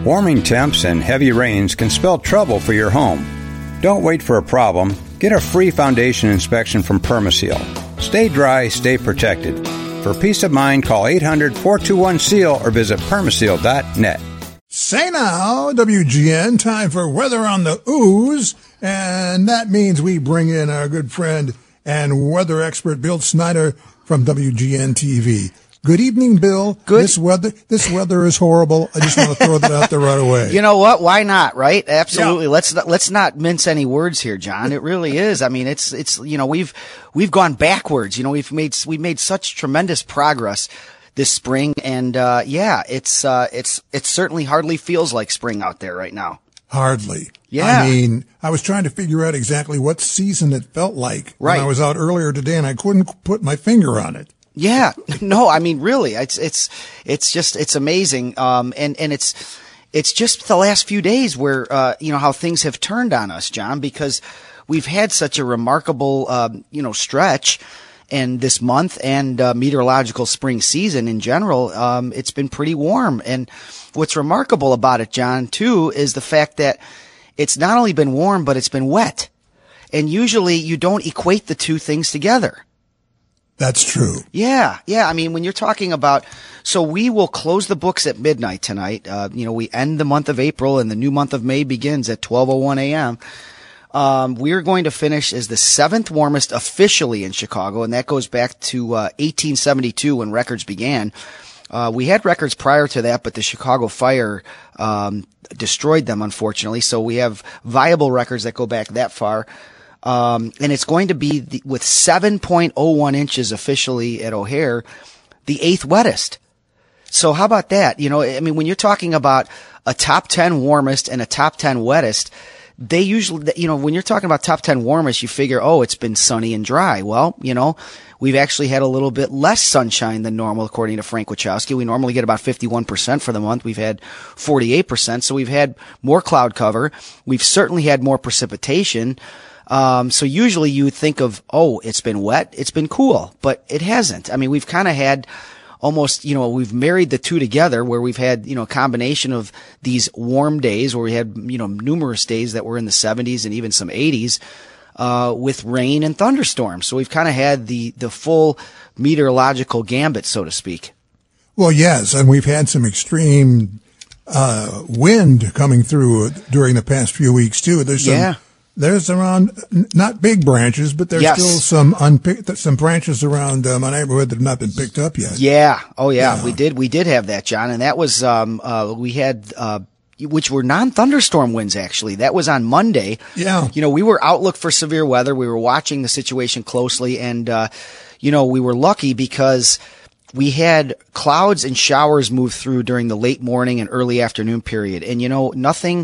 Warming temps and heavy rains can spell trouble for your home. Don't wait for a problem. Get a free foundation inspection from Permaseal. Stay dry, stay protected. For peace of mind, call 800-421-SEAL or visit permaseal.net. Say now, WGN, time for Weather on the Ooze, and that means we bring in our good friend and weather expert Bill Snyder from WGN TV. Good evening, Bill. Good. This weather is horrible. I just want to throw that out there right away. You know what? Why not? Right? Absolutely. Yeah. Let's not mince any words here, John. It really is. I mean, it's we've gone backwards. We've made such tremendous progress this spring, and it certainly hardly feels like spring out there right now. Hardly. Yeah. I mean, I was trying to figure out exactly what season it felt like when I was out earlier today, and I couldn't put my finger on it. Yeah, no, I mean, really, it's amazing. And it's just the last few days where, how things have turned on us, John, because we've had such a remarkable, stretch and this month and, meteorological spring season in general. It's been pretty warm. And what's remarkable about it, John, too, is the fact that it's not only been warm, but it's been wet. And usually you don't equate the two things together. That's true. Yeah. I mean, when you're talking about, so we will close the books at midnight tonight. We end the month of April and the new month of May begins at 12:01 a.m. We're going to finish as the 7th warmest officially in Chicago, and that goes back to 1872 when records began. We had records prior to that, but the Chicago fire destroyed them, unfortunately. So we have viable records that go back that far. And it's going to be with 7.01 inches officially at O'Hare, the 8th wettest. So how about that? I mean, when you're talking about a top 10 warmest and a top 10 wettest, they usually, when you're talking about top 10 warmest, you figure, it's been sunny and dry. Well, we've actually had a little bit less sunshine than normal, according to Frank Wachowski. We normally get about 51% for the month. We've had 48%. So we've had more cloud cover. We've certainly had more precipitation. So usually you would think of, it's been wet, it's been cool, but it hasn't. I mean, we've kind of had almost, we've married the two together where we've had, a combination of these warm days where we had, numerous days that were in the 70s and even some 80s, with rain and thunderstorms. So we've kind of had the full meteorological gambit, so to speak. Well, yes. And we've had some extreme, wind coming through during the past few weeks too. There's around, not big branches, but there's still some branches around my neighborhood that have not been picked up yet. Yeah. Oh, yeah. We did have that, John. And that was, we had, which were non-thunderstorm winds, actually. That was on Monday. Yeah. We were outlook for severe weather. We were watching the situation closely. And, we were lucky because we had clouds and showers move through during the late morning and early afternoon period. And, nothing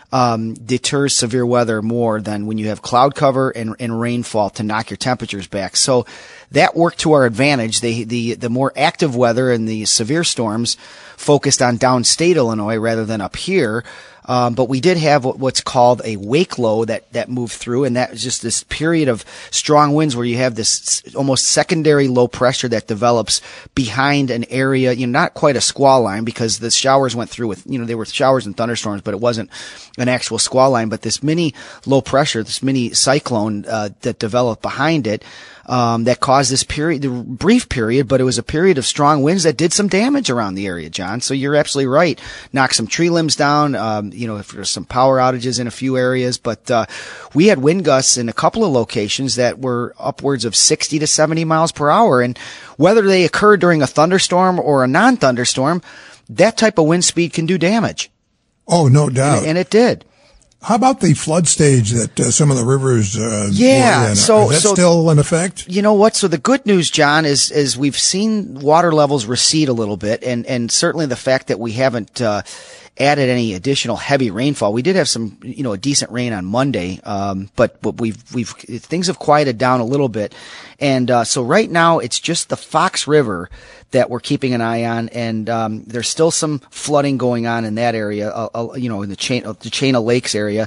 deters severe weather more than when you have cloud cover and rainfall to knock your temperatures back. So that worked to our advantage. The more active weather and the severe storms focused on downstate Illinois rather than up here. But we did have what's called a wake low that moved through, and that was just this period of strong winds where you have this almost secondary low pressure that develops behind an area, not quite a squall line because the showers went through with, they were showers and thunderstorms, but it wasn't an actual squall line, but this mini low pressure, this mini cyclone, that developed behind it, that caused this period, the brief period, but it was a period of strong winds that did some damage around the area, John. So you're absolutely right. Knocked some tree limbs down, if there's some power outages in a few areas, but, we had wind gusts in a couple of locations that were upwards of 60 to 70 miles per hour. And whether they occurred during a thunderstorm or a non-thunderstorm, that type of wind speed can do damage. Oh, no doubt. And it did. How about the flood stage that some of the rivers were in? So is that still in effect? You know what? So the good news, John, is we've seen water levels recede a little bit, and certainly the fact that we haven't added any additional heavy rainfall. We did have some, a decent rain on Monday, but things have quieted down a little bit, and so right now it's just the Fox River that we're keeping an eye on, and there's still some flooding going on in that area, in the chain of lakes area,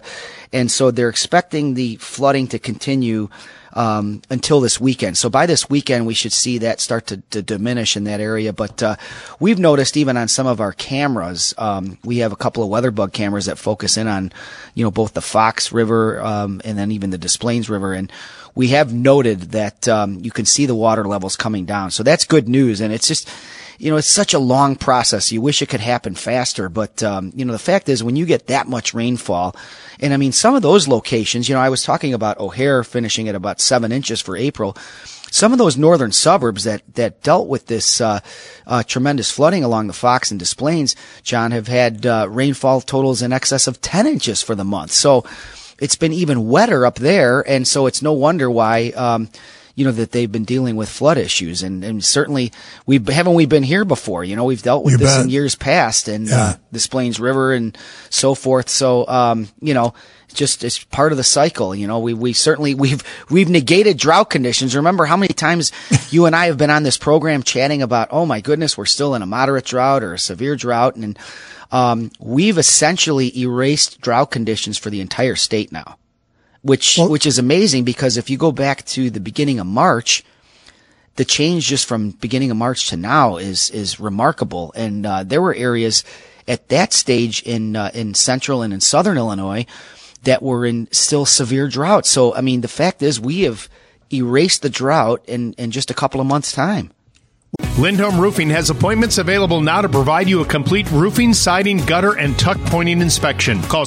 And so they're expecting the flooding to continue until this weekend. So by this weekend, we should see that start to diminish in that area. But we've noticed even on some of our cameras, we have a couple of WeatherBug cameras that focus in on, both the Fox River and then even the Des Plaines River. And we have noted that you can see the water levels coming down. So that's good news. And it's just, it's such a long process. You wish it could happen faster. But, the fact is when you get that much rainfall, and I mean, some of those locations, I was talking about O'Hare finishing at about 7 inches for April. Some of those northern suburbs that dealt with this tremendous flooding along the Fox and Des Plaines, John, have had rainfall totals in excess of 10 inches for the month. So it's been even wetter up there, and so it's no wonder why that they've been dealing with flood issues. And certainly we been here before. We've dealt with this in years past, and Des Plaines River and so forth. So just it's part of the cycle. We've negated drought conditions. Remember how many times you and I have been on this program chatting about, oh my goodness, we're still in a moderate drought or a severe drought, and we've essentially erased drought conditions for the entire state now, which is amazing, because if you go back to the beginning of March, the change just from beginning of March to now is remarkable. And there were areas at that stage in central and in southern Illinois that were in still severe drought. So, I mean, the fact is we have erased the drought in just a couple of months' time. Lindholm Roofing has appointments available now to provide you a complete roofing, siding, gutter, and tuck pointing inspection. Call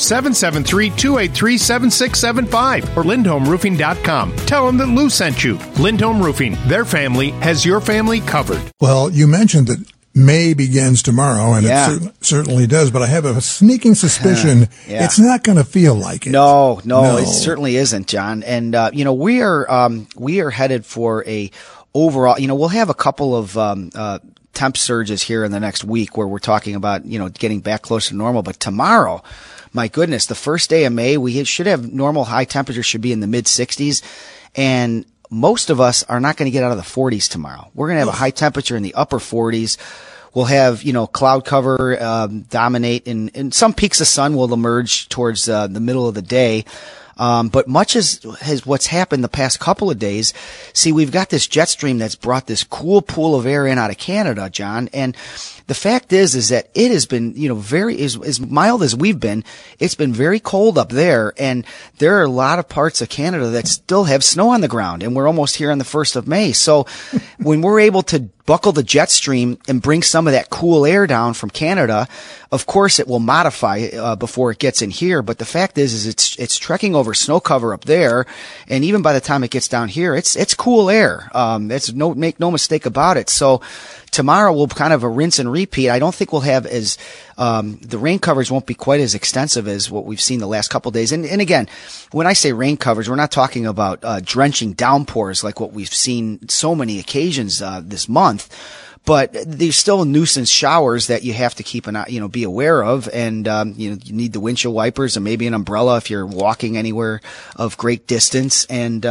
773-283-7675 or lindholmroofing.com. Tell them that Lou sent you. Lindholm Roofing, their family has your family covered. Well, you mentioned that May begins tomorrow, and it certainly does, but I have a sneaking suspicion it's not going to feel like it. No, it certainly isn't, John. And, we are headed for a overall, we'll have a couple of temp surges here in the next week where we're talking about, getting back close to normal. But tomorrow, my goodness, the first day of May, we should have normal high temperatures should be in the mid 60s. And most of us are not going to get out of the 40s tomorrow. We're going to have a high temperature in the upper 40s. We'll have, cloud cover dominate, and some peaks of sun will emerge towards the middle of the day. But much as what's happened the past couple of days, see, we've got this jet stream that's brought this cool pool of air in out of Canada, John. And the fact is that it has been, as mild as we've been, it's been very cold up there. And there are a lot of parts of Canada that still have snow on the ground. And we're almost here on the 1st of May. So when we're able to buckle the jet stream and bring some of that cool air down from Canada, of course it will modify before it gets in here. But the fact is it's trekking over snow cover up there, and even by the time it gets down here, it's cool air. Make no mistake about it. So tomorrow we'll kind of a rinse and repeat. I don't think we'll have as the rain covers won't be quite as extensive as what we've seen the last couple of days. And again, when I say rain covers, we're not talking about drenching downpours like what we've seen so many occasions this month. But there's still nuisance showers that you have to keep an eye, be aware of. And, you need the windshield wipers and maybe an umbrella if you're walking anywhere of great distance. And,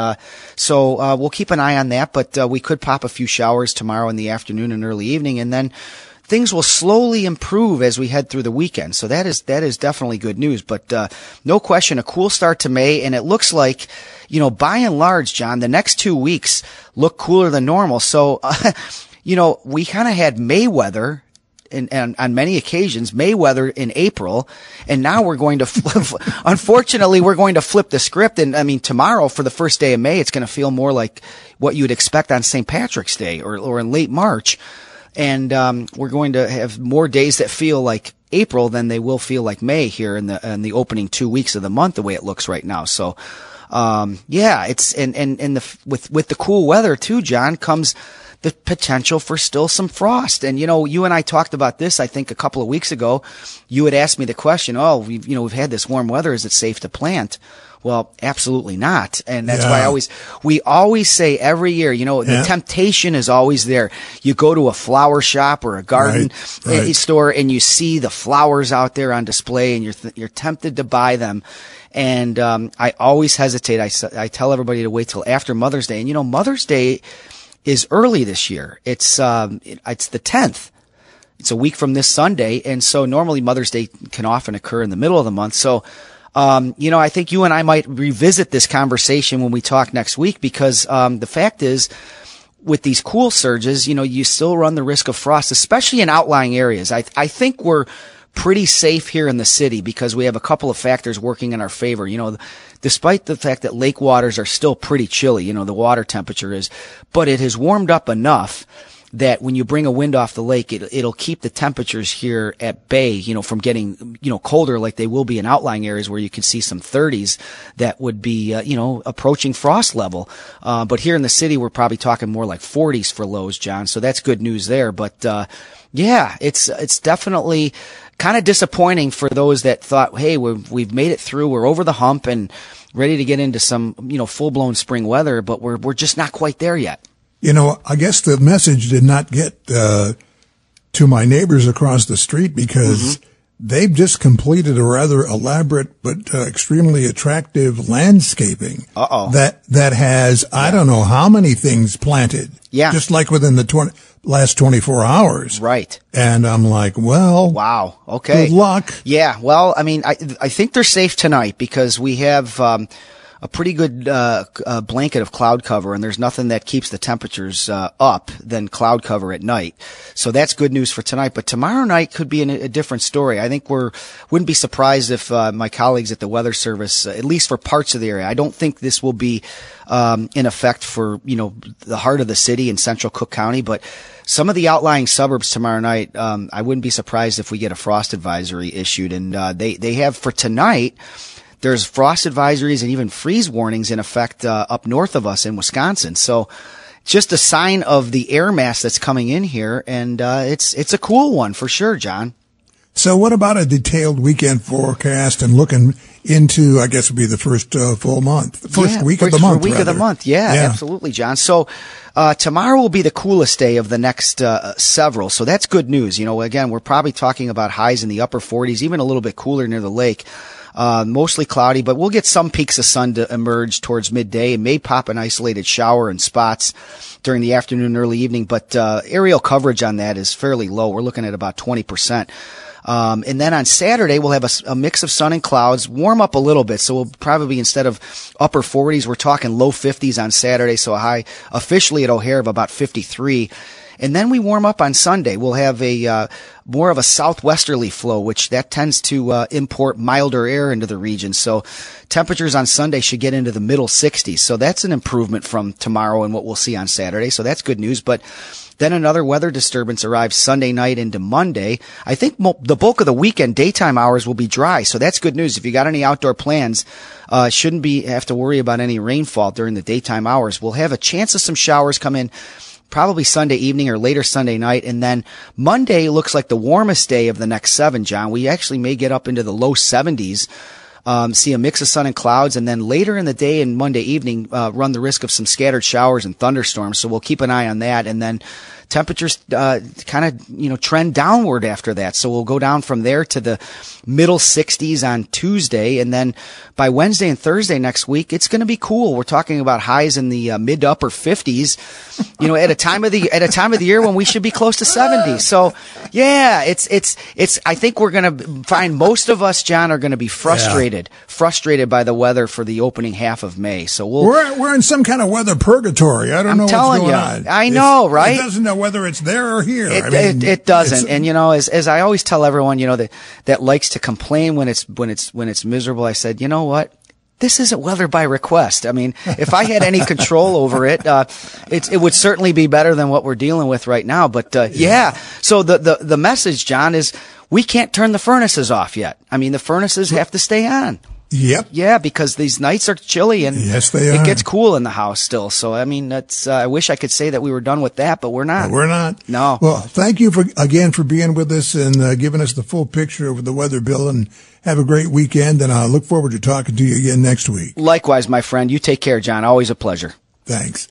so we'll keep an eye on that, but, we could pop a few showers tomorrow in the afternoon and early evening. And then things will slowly improve as we head through the weekend. So that is definitely good news. But, no question, a cool start to May. And it looks like, by and large, John, the next 2 weeks look cooler than normal. So, we kind of had May weather and on many occasions, May weather in April. And now we're going to unfortunately, we're going to flip the script. And I mean, tomorrow for the first day of May, it's going to feel more like what you'd expect on St. Patrick's Day or in late March. And, we're going to have more days that feel like April than they will feel like May here in the opening 2 weeks of the month, the way it looks right now. So, it's, with the cool weather too, John, comes the potential for still some frost. And, you and I talked about this, I think a couple of weeks ago. You had asked me the question, we've had this warm weather. Is it safe to plant? Well, absolutely not. And that's why we always say every year, the temptation is always there. You go to a flower shop or a garden store and you see the flowers out there on display and you're tempted to buy them. And, I always hesitate. I tell everybody to wait till after Mother's Day. And, Mother's Day is early this year. It's the 10th. It's a week from this Sunday. And so normally Mother's Day can often occur in the middle of the month. So, I think you and I might revisit this conversation when we talk next week, because the fact is, with these cool surges, you still run the risk of frost, especially in outlying areas. I think we're pretty safe here in the city because we have a couple of factors working in our favor. Despite the fact that lake waters are still pretty chilly, the water temperature is, but it has warmed up enough that when you bring a wind off the lake, it'll keep the temperatures here at bay, from getting, colder like they will be in outlying areas where you can see some 30s that would be, approaching frost level. But here in the city, we're probably talking more like 40s for lows, John. So that's good news there. But, it's definitely kind of disappointing for those that thought, hey, we've made it through, we're over the hump and ready to get into some, full-blown spring weather, but we're just not quite there yet. I guess the message did not get to my neighbors across the street because they've just completed a rather elaborate but extremely attractive landscaping that has I don't know how many things planted. Yeah. Just like within the last 24 hours. Right. And I'm like, well. Wow. Okay. Good luck. Yeah. Well, I mean, I think they're safe tonight because we have a pretty good blanket of cloud cover, and there's nothing that keeps the temperatures up than cloud cover at night. So that's good news for tonight. But tomorrow night could be a different story. I think wouldn't be surprised if my colleagues at the Weather Service, at least for parts of the area, I don't think this will be in effect for the heart of the city in central Cook County, but some of the outlying suburbs tomorrow night, I wouldn't be surprised if we get a frost advisory issued. And they have for tonight. There's frost advisories and even freeze warnings in effect up north of us in Wisconsin. So just a sign of the air mass that's coming in here, and it's a cool one for sure, John. So what about a detailed weekend forecast and looking into, I guess would be the first full month, week of the month. Week of the month, yeah, absolutely, John. So tomorrow will be the coolest day of the next several, so that's good news. Again, we're probably talking about highs in the upper 40s, even a little bit cooler near the lake. Mostly cloudy, but we'll get some peaks of sun to emerge towards midday and may pop an isolated shower in spots during the afternoon and early evening, but aerial coverage on that is fairly low. We're looking at about 20%. And then on Saturday, we'll have a mix of sun and clouds, warm up a little bit. So we'll probably, instead of upper 40s, we're talking low 50s on Saturday. So a high officially at O'Hare of about 53. And then we warm up on Sunday. We'll have more of a southwesterly flow, which that tends to import milder air into the region. So temperatures on Sunday should get into the middle 60s. So that's an improvement from tomorrow and what we'll see on Saturday. So that's good news. But then another weather disturbance arrives Sunday night into Monday. I think the bulk of the weekend daytime hours will be dry. So that's good news. If you got any outdoor plans, shouldn't have to worry about any rainfall during the daytime hours. We'll have a chance of some showers come in probably Sunday evening or later Sunday night. And then Monday looks like the warmest day of the next 7, John. We actually may get up into the low 70s, see a mix of sun and clouds. And then later in the day and Monday evening, run the risk of some scattered showers and thunderstorms. So we'll keep an eye on that. And then temperatures kind of trend downward after that. So we'll go down from there to the middle 60s on Tuesday, and then by Wednesday and Thursday next week, it's going to be cool. We're talking about highs in the mid to upper 50s. At a time of the year when we should be close to 70. So yeah, it's. I think we're going to find most of us, John, are going to be frustrated by the weather for the opening half of May. So we're in some kind of weather purgatory. I don't know what's going on. I know, right? It doesn't know whether it's there or here. It doesn't. And as I always tell everyone, that likes to complain when it's miserable, I said, you know what? This isn't weather by request. I mean, if I had any control over it, it would certainly be better than what we're dealing with right now. But yeah. So the message, John, is we can't turn the furnaces off yet. I mean, the furnaces have to stay on. Yep. Yeah, because these nights are chilly and yes, they are. It gets cool in the house still. So, I mean, that's, I wish I could say that we were done with that, but we're not. We're not. No. Well, thank you again for being with us and giving us the full picture of the weather, Bill, and have a great weekend. And I look forward to talking to you again next week. Likewise, my friend. You take care, John. Always a pleasure. Thanks.